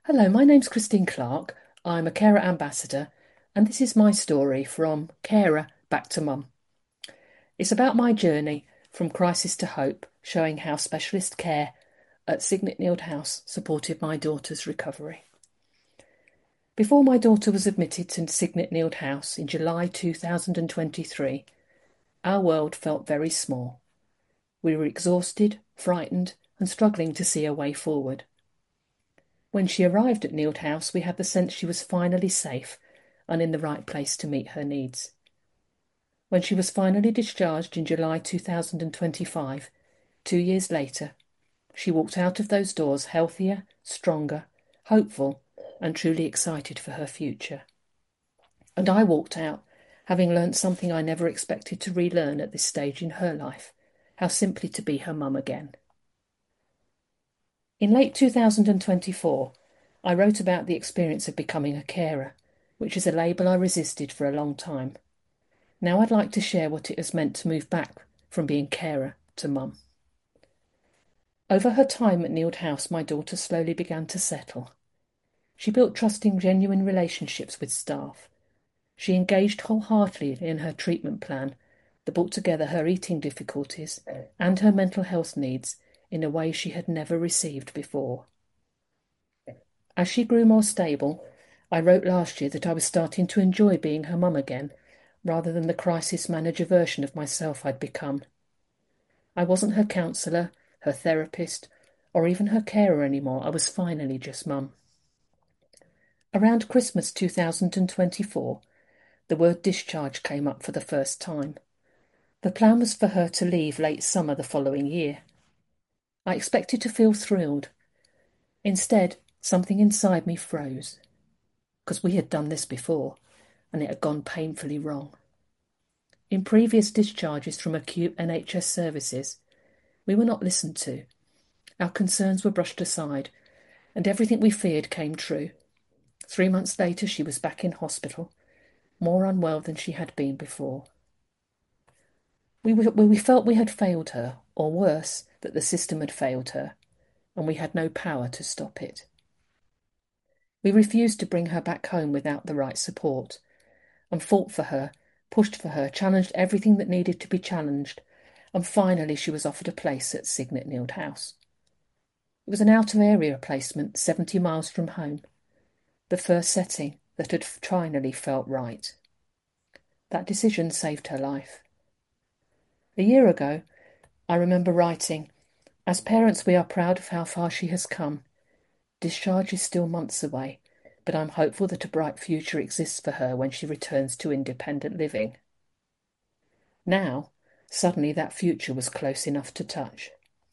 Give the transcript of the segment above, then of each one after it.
Hello, my name's Christine Clark. I'm a carer ambassador, and this is my story from carer back to mum. It's about my journey from crisis to hope, showing how specialist care at Signet Nield House supported my daughter's recovery. Before my daughter was admitted to Signet Nield House in July 2023, our world felt very small. We were exhausted, frightened, and struggling to see a way forward. When she arrived at Nield House, we had the sense she was finally safe and in the right place to meet her needs. When she was finally discharged in July 2025, 2 years later, she walked out of those doors healthier, stronger, hopeful, and truly excited for her future. And I walked out having learnt something I never expected to relearn at this stage in her life, how simply to be her mum again. In late 2024, I wrote about the experience of becoming a carer, which is a label I resisted for a long time. Now I'd like to share what it has meant to move back from being carer to mum. Over her time at Nield House, my daughter slowly began to settle. She built trusting, genuine relationships with staff. She engaged wholeheartedly in her treatment plan that brought together her eating difficulties and her mental health needs in a way she had never received before. As she grew more stable, I wrote last year that I was starting to enjoy being her mum again, rather than the crisis manager version of myself I'd become. I wasn't her counsellor, her therapist, or even her carer anymore. I was finally just mum. Around Christmas 2024, the word discharge came up for the first time. The plan was for her to leave late summer the following year. I expected to feel thrilled. Instead, something inside me froze, because we had done this before, and it had gone painfully wrong. In previous discharges from acute NHS services, we were not listened to. Our concerns were brushed aside, and everything we feared came true. 3 months later, she was back in hospital, more unwell than she had been before. We felt we had failed her, or worse, that the system had failed her, and we had no power to stop it. We refused to bring her back home without the right support, and fought for her, pushed for her, challenged everything that needed to be challenged, and finally she was offered a place at Signet Nield House. It was an out-of-area placement, 70 miles from home, the first setting that had finally felt right. That decision saved her life. A year ago, I remember writing, "As parents, we are proud of how far she has come. Discharge is still months away, but I'm hopeful that a bright future exists for her when she returns to independent living." Now, suddenly that future was close enough to touch.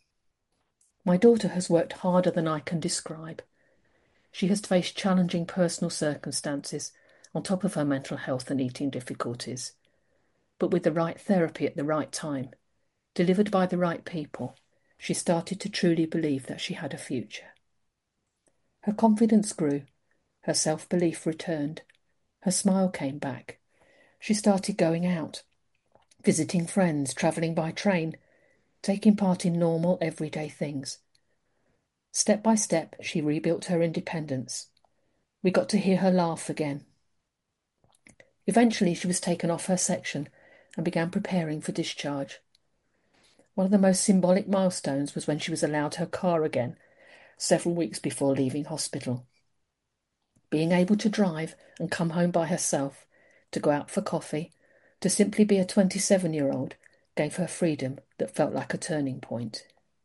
My daughter has worked harder than I can describe. She has faced challenging personal circumstances on top of her mental health and eating difficulties. But with the right therapy at the right time, delivered by the right people, she started to truly believe that she had a future. Her confidence grew, her self-belief returned, her smile came back. She started going out, visiting friends, travelling by train, taking part in normal, everyday things. Step by step, she rebuilt her independence. We got to hear her laugh again. Eventually, she was taken off her section and began preparing for discharge. One of the most symbolic milestones was when she was allowed her car again, several weeks before leaving hospital. Being able to drive and come home by herself, to go out for coffee, to simply be a 27-year-old, gave her freedom that felt like a turning point.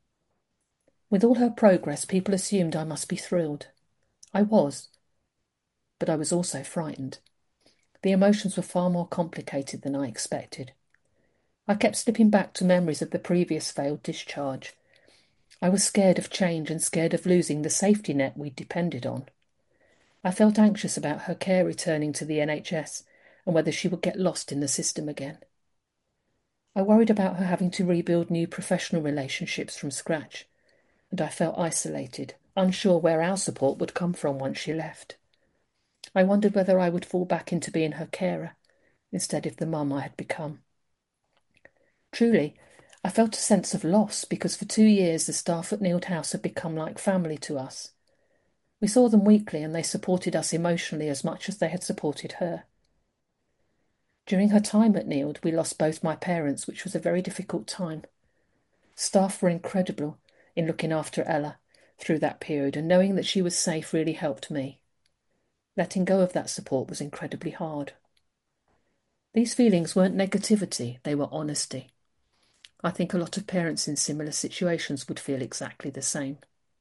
With all her progress, people assumed I must be thrilled. I was, but I was also frightened. The emotions were far more complicated than I expected. I kept slipping back to memories of the previous failed discharge. I was scared of change and scared of losing the safety net we'd depended on. I felt anxious about her care returning to the NHS and whether she would get lost in the system again. I worried about her having to rebuild new professional relationships from scratch, and I felt isolated, unsure where our support would come from once she left. I wondered whether I would fall back into being her carer instead of the mum I had become. Truly, I felt a sense of loss because for 2 years the staff at Nield House had become like family to us. We saw them weekly and they supported us emotionally as much as they had supported her. During her time at Nield, we lost both my parents, which was a very difficult time. Staff were incredible in looking after Ella through that period, and knowing that she was safe really helped me. Letting go of that support was incredibly hard. These feelings weren't negativity, they were honesty. I think a lot of parents in similar situations would feel exactly the same.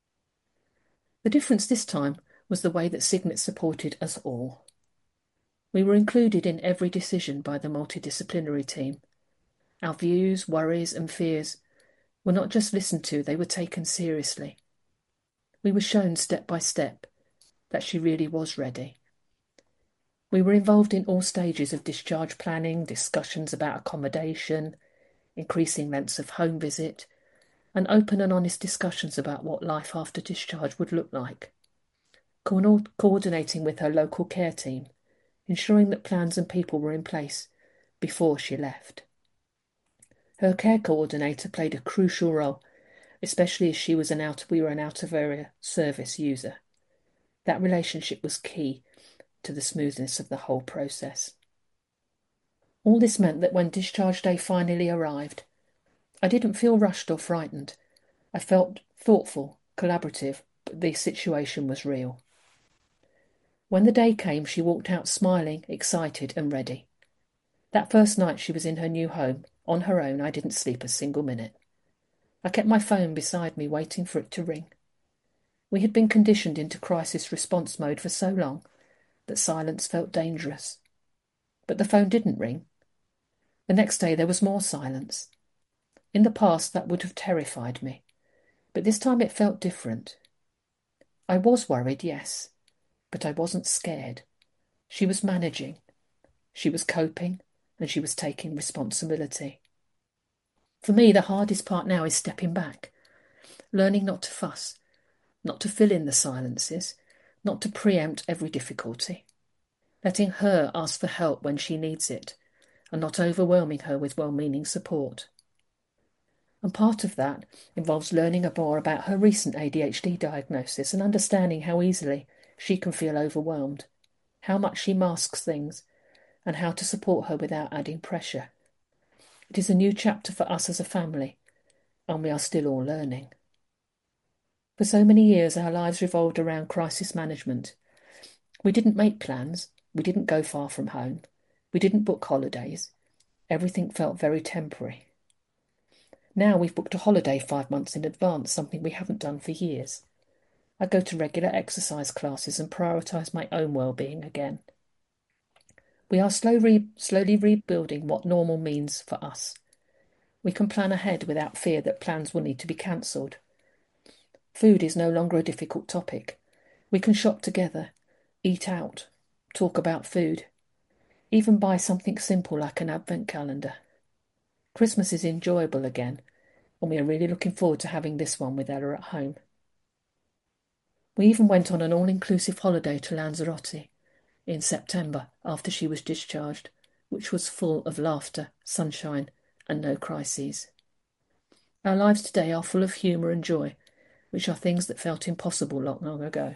The difference this time was the way that Signet supported us all. We were included in every decision by the multidisciplinary team. Our views, worries, and fears were not just listened to, they were taken seriously. We were shown step by step that she really was ready. We were involved in all stages of discharge planning, discussions about accommodation, increasing lengths of home visit, and open and honest discussions about what life after discharge would look like. Coordinating with her local care team, ensuring that plans and people were in place before she left. Her care coordinator played a crucial role, especially as we were an out-of-area service user. That relationship was key to the smoothness of the whole process. All this meant that when discharge day finally arrived, I didn't feel rushed or frightened. I felt thoughtful, collaborative, but the situation was real. When the day came, she walked out smiling, excited and ready. That first night she was in her new home, on her own, I didn't sleep a single minute. I kept my phone beside me, waiting for it to ring. We had been conditioned into crisis response mode for so long that silence felt dangerous. But the phone didn't ring. The next day there was more silence. In the past that would have terrified me, but this time it felt different. I was worried, yes, but I wasn't scared. She was managing, she was coping, and she was taking responsibility. For me, the hardest part now is stepping back, learning not to fuss, not to fill in the silences, not to preempt every difficulty, letting her ask for help when she needs it, and not overwhelming her with well-meaning support. And part of that involves learning more about her recent ADHD diagnosis and understanding how easily she can feel overwhelmed, how much she masks things, and how to support her without adding pressure. It is a new chapter for us as a family, and we are still all learning. For so many years, our lives revolved around crisis management. We didn't make plans, we didn't go far from home, we didn't book holidays. Everything felt very temporary. Now we've booked a holiday 5 months in advance, something we haven't done for years. I go to regular exercise classes and prioritise my own well-being again. We are slowly rebuilding what normal means for us. We can plan ahead without fear that plans will need to be cancelled. Food is no longer a difficult topic. We can shop together, eat out, talk about food, even buy something simple like an advent calendar. Christmas is enjoyable again, and we are really looking forward to having this one with Ella at home. We even went on an all-inclusive holiday to Lanzarote in September after she was discharged, which was full of laughter, sunshine, and no crises. Our lives today are full of humour and joy, which are things that felt impossible long ago.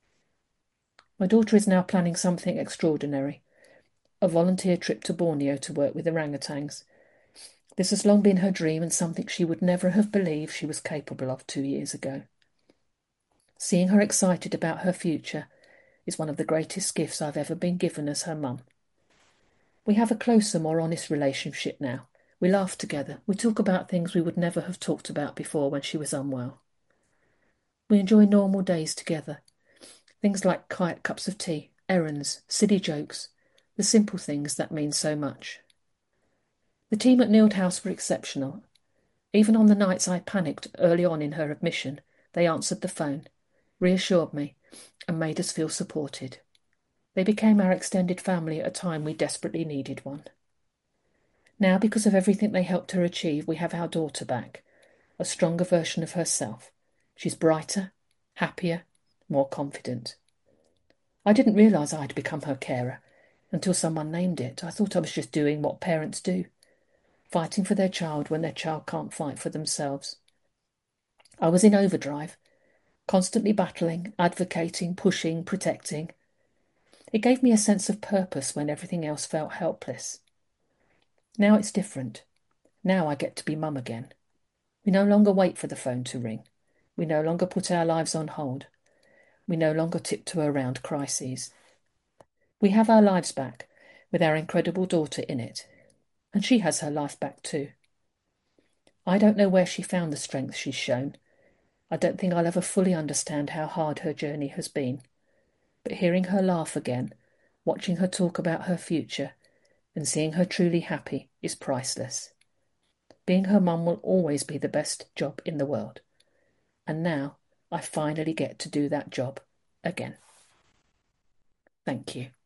My daughter is now planning something extraordinary, a volunteer trip to Borneo to work with orangutans. This has long been her dream and something she would never have believed she was capable of 2 years ago. Seeing her excited about her future is one of the greatest gifts I've ever been given as her mum. We have a closer, more honest relationship now. We laugh together. We talk about things we would never have talked about before when she was unwell. We enjoy normal days together. Things like quiet cups of tea, errands, silly jokes, the simple things that mean so much. The team at Nield House were exceptional. Even on the nights I panicked early on in her admission, they answered the phone, reassured me, and made us feel supported. They became our extended family at a time we desperately needed one. Now, because of everything they helped her achieve, we have our daughter back, a stronger version of herself. She's brighter, happier, more confident. I didn't realise I'd become her carer until someone named it. I thought I was just doing what parents do, fighting for their child when their child can't fight for themselves. I was in overdrive, constantly battling, advocating, pushing, protecting. It gave me a sense of purpose when everything else felt helpless. Now it's different. Now I get to be mum again. We no longer wait for the phone to ring. We no longer put our lives on hold. We no longer tiptoe around crises. We have our lives back, with our incredible daughter in it. And she has her life back too. I don't know where she found the strength she's shown. I don't think I'll ever fully understand how hard her journey has been. But hearing her laugh again, watching her talk about her future, and seeing her truly happy is priceless. Being her mum will always be the best job in the world. And now I finally get to do that job again. Thank you.